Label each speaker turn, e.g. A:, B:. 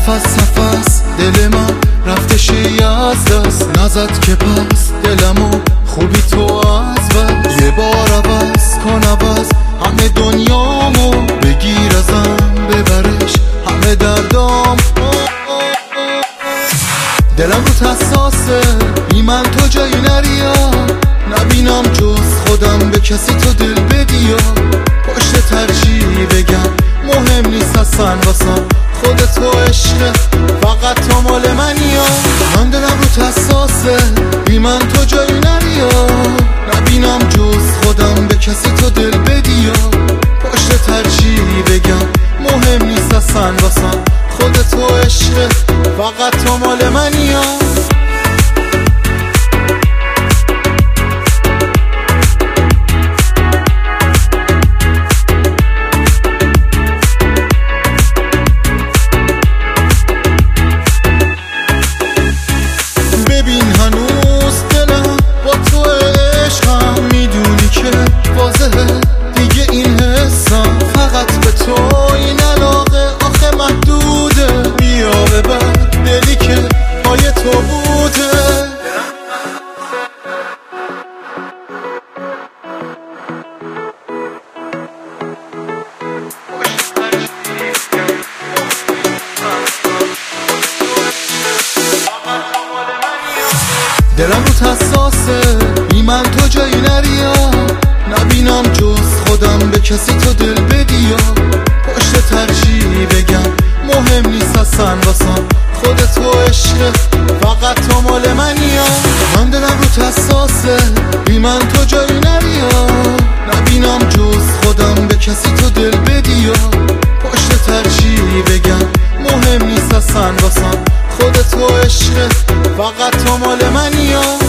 A: نفس نفس دل من رفته شی از دست نزد که پس دلمو خوبی تو از بس یه بار عوض کن عوض همه دنیامو بگیر ازم ببرش همه دردام دلم رو حساسه بی من تو جایی نریا نبینم جز خودم به کسی تو دل بدیا پشت ترجیح بگم مهم نیست اصلا واسم خودتو عشقه فقط تو مال منیا من دلم رو حساسه بی من تو جایی نریا نبینم جز خودم به کسی تو دل بدیا پشت ترجیح بگم مهم نیست اصلا واسم خودتو عشقه فقط تو مال منیا ببین هنوز دلم با تو عشقم میدونی که واضحه دیگه این حسم فقط به تو این علاقه آخه محدوده بیا ببر دلی که پای تو بوده دلم رو حساسه بی من تو جایی نریا نبینم جز خودم به کسی تو دل بدیا پشت ترجیح بگم مهم نیست اصلا واسم خودتو عشقه فقط تو مال منیا من دلم رو حساسه بی من تو جایی نریا نبینم جز خودم به کسی تو دل بدیا پشت ترجیح بگم مهم نیست اصلا واسم خودتو عشقه فقط تو مال منیا